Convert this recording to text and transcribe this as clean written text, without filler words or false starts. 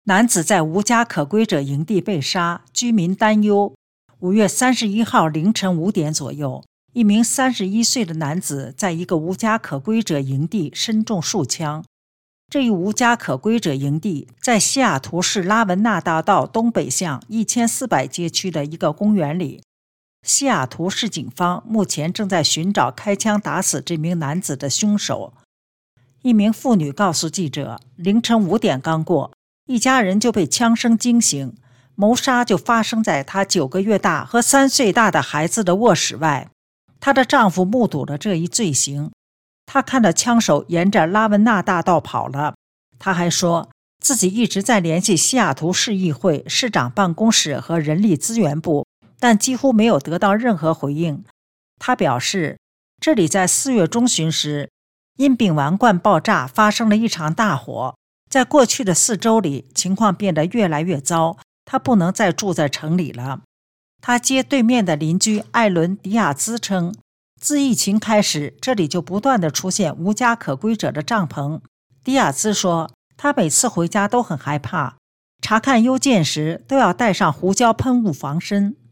男子在无家可归者营地被杀，居民担忧。5月31号凌晨5点左右，一名31岁的男子在一个无家可归者营地身中数枪。这一无家可归者营地在西雅图市拉文纳大道东北向1400街区的一个公园里。西雅图市警方目前正在寻找开枪打死这名男子的凶手。一名妇女告诉记者，凌晨5点刚过，一家人就被枪声惊醒，谋杀就发生在她9个月大和3岁大的孩子的卧室外。她的丈夫目睹了这一罪行，他看到枪手沿着拉文纳大道跑了。他还说自己一直在联系西雅图市议会、市长办公室和人力资源部，但几乎没有得到任何回应。他表示，这里在4月中旬时因丙烷罐爆炸发生了一场大火，在过去的4周里情况变得越来越糟，他不能再住在城里了。他街对面的邻居艾伦·迪亚兹称，自疫情开始，这里就不断地出现无家可归者的帐篷。迪亚兹说，他每次回家都很害怕，查看邮件时都要带上胡椒喷雾防身。